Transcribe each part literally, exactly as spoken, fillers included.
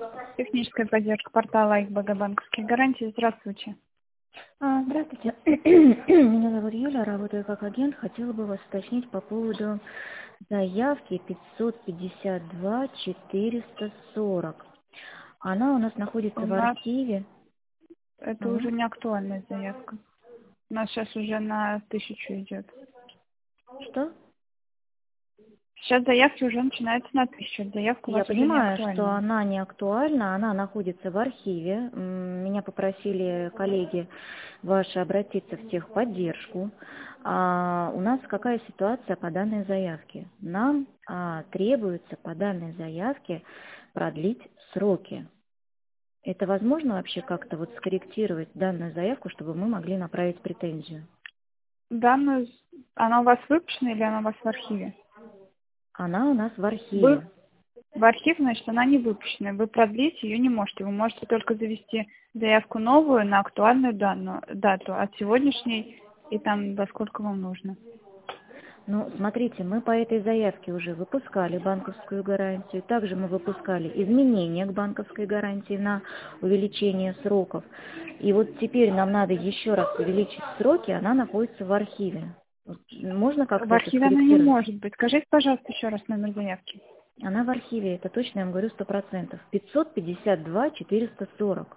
Техническая поддержка портала АИК-БГ банковские гарантии. Здравствуйте. А, Здравствуйте. Меня зовут Юля, работаю как агент. Хотела бы вас уточнить по поводу заявки пятьсот пятьдесят два четыреста сорок. Она у нас У находится в нас архиве. это М, уже не актуальная заявка. У нас сейчас уже на тысячу идет. Что? Сейчас заявки уже начинаются на тысячу. Заявка у Я вас уже не понимаю, что актуальна. она не актуальна, она находится в архиве. М, Меня попросили коллеги ваши обратиться в техподдержку. А у нас какая ситуация по данной заявке? Нам а, требуется по данной заявке продлить сроки. Это возможно вообще как-то вот скорректировать данную заявку, чтобы мы могли направить претензию? Данную, она у вас выпущена или она у вас в архиве? Она у нас в Вы архиве. в архив, значит, она не выпущена. Вы продлить ее не можете. Вы можете только завести заявку новую на актуальную данную, дату от сегодняшней и там до сколько вам нужно. Ну, смотрите, мы по этой заявке уже выпускали банковскую гарантию. Также мы выпускали изменения к банковской гарантии на увеличение сроков. И вот теперь нам надо еще раз увеличить сроки, она находится в архиве. Вот можно В как-то это архиве она не скорректировать? может быть. Скажите, пожалуйста, еще раз номер заявки. Она в архиве, это точно я вам говорю сто процентов. пятьсот пятьдесят два четыреста сорок.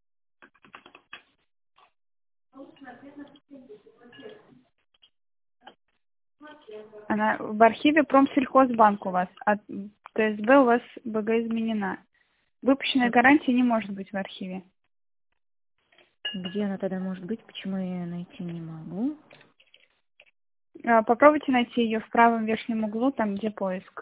Она в архиве Промсельхозбанк у вас, а ТСБ у вас БГ изменена. Выпущенная гарантия не может быть в архиве. Где она тогда может быть? Почему я ее найти не могу? А, Попробуйте найти ее в правом верхнем углу, там где поиск.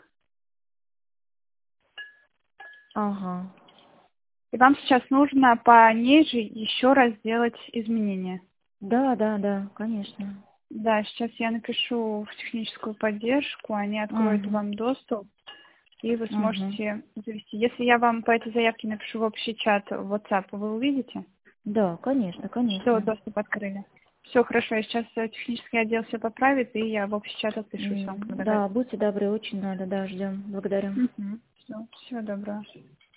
Ага. И вам сейчас нужно по ней же еще раз сделать изменения. Да, да, да, конечно. Да, сейчас я напишу в техническую поддержку, они откроют Угу. вам доступ, и вы Угу. сможете завести. Если я вам по этой заявке напишу в общий чат в WhatsApp, вы увидите, Да, конечно, что конечно. доступ открыли. Все хорошо, я сейчас э, технический отдел все поправит, и я в общий чат отпишусь вам, М, когда Да, готов. будьте добры, очень надо, да, ждем. Благодарю. Угу. Все, всего доброго.